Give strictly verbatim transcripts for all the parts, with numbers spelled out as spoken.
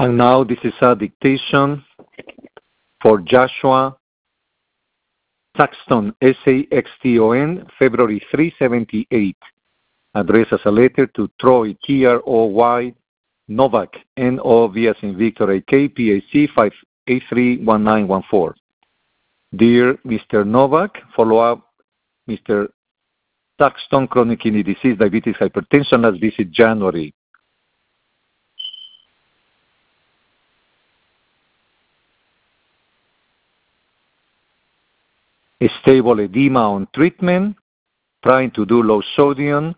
And now this is a dictation for Joshua Saxton, S A X T O N, February third, seventy-eight. Addressed as a letter to Troy, T R O Y, Novak, N O V as in Victor, A K, P A C five eight three one nine one four. Dear Mister Novak, follow up Mister Saxton, chronic kidney disease, diabetes, hypertension, last visit January. Stable edema on treatment, trying to do low sodium,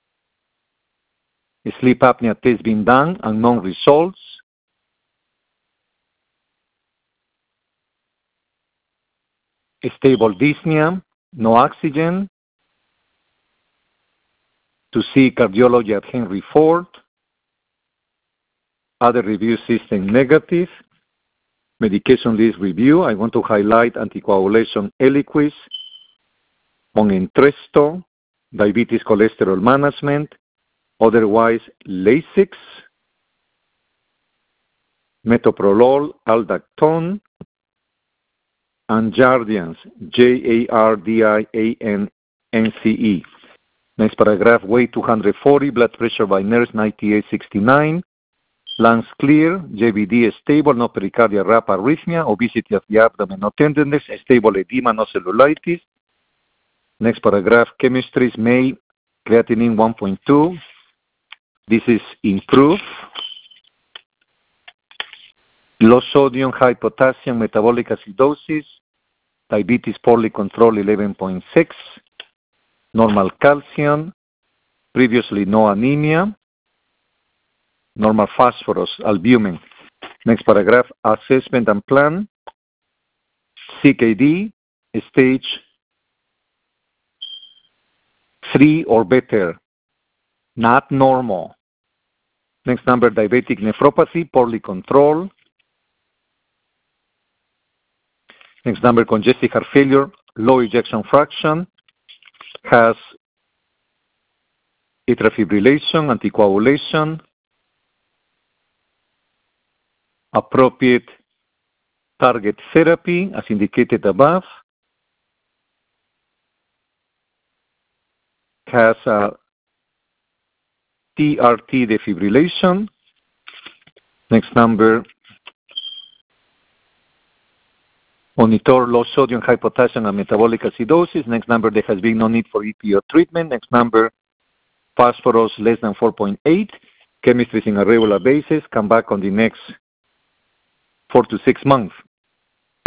sleep apnea test been done, unknown results. Stable dyspnea, no oxygen. To see cardiology at Henry Ford. Other review system negative. Medication list review. I want to highlight anticoagulation Eliquis, on Entresto, diabetes cholesterol management, otherwise Lasix, metoprolol, aldactone, and Jardiance, J A R D I A N N C E. Next paragraph, weight two hundred forty, blood pressure by nurse ninety-eight sixty-nine, lungs clear, J V D is stable, no pericardial rap arrhythmia, obesity of the abdomen, no tenderness, stable edema, no cellulitis. Next paragraph, chemistry is May, creatinine one point two. This is improved. Low sodium, high potassium, metabolic acidosis, diabetes poorly controlled eleven point six, normal calcium, previously no anemia, normal phosphorus, albumin. Next paragraph, assessment and plan, C K D, stage three or better, not normal. Next number, diabetic nephropathy, poorly controlled. Next number, congestive heart failure, low ejection fraction, has atrial fibrillation, anticoagulation, appropriate target therapy as indicated above, has a T R T defibrillation. Next number, monitor low sodium, high potassium, and metabolic acidosis. Next number, there has been no need for E P O treatment. Next number, phosphorus less than four point eight. Chemistry is in a regular basis. Come back on the next four to six months.